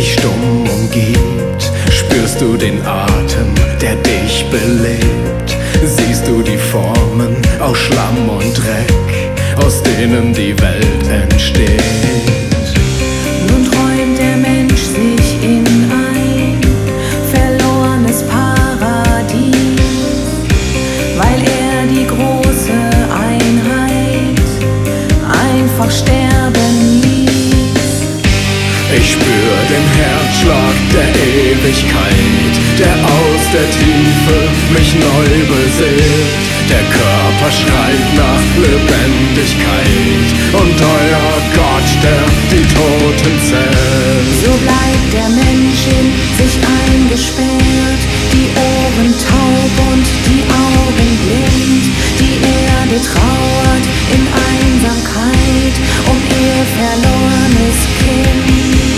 dich stumm umgibt? Spürst du den Atem, der dich belebt? Siehst du die Formen aus Schlamm und Dreck, aus denen die Welt entsteht? Nun träumt der Mensch sich in ein verlorenes Paradies, weil er die große Einheit einfach sterben ließ. Ich spür den Herzschlag der Ewigkeit, der aus der Tiefe mich neu beseelt. Der Körper schreit nach Lebendigkeit und euer Gott, der die Toten zählt. So bleibt der Mensch in sich eingesperrt, die Ohren taub und die Augen blind. Die Erde trauert in Einsamkeit um ihr verlorenes Kind.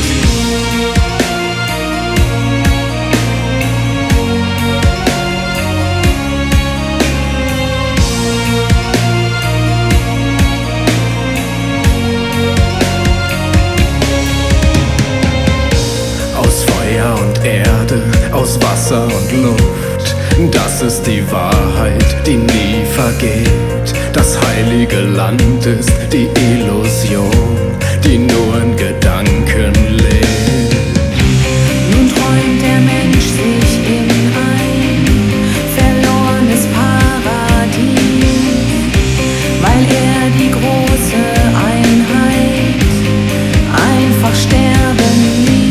Und Erde, aus Wasser und Luft, das ist die Wahrheit, die nie vergeht. Das heilige Land ist die Illusion, die nur in Gedanken lebt. Nun träumt der Mensch sich in ein verlorenes Paradies, weil er die große Einheit einfach sterben ließ.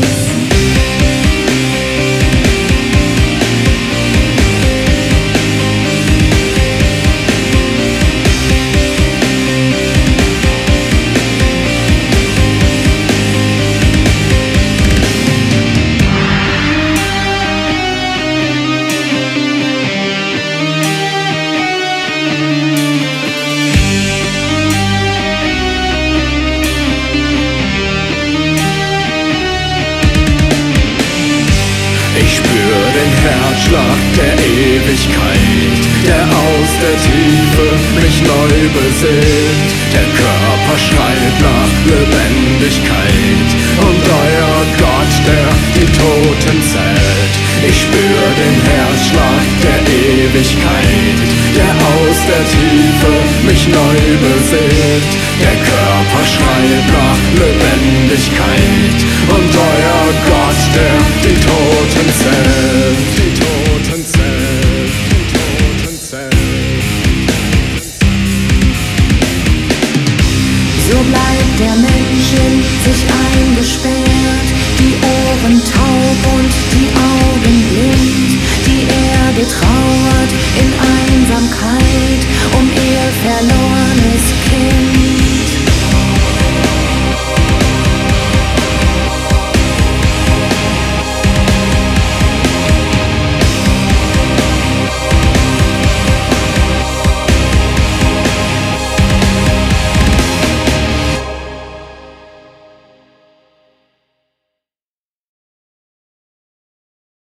Ich spür den Herzschlag der Ewigkeit, der aus der Tiefe mich neu beseelt. Der Körper schreit nach Lebendigkeit und euer Gott, der die Toten zählt. Ich spür den Herzschlag der Ewigkeit, der aus der Tiefe mich neu beseelt. Der Körper schreit nach Lebendigkeit und euer Gott, der die Toten zählt. Die Toten zählt, die Toten zählt. So bleibt der Mensch in sich eingesperrt, die Ohren taub und die Augen blind. Die Erde trauert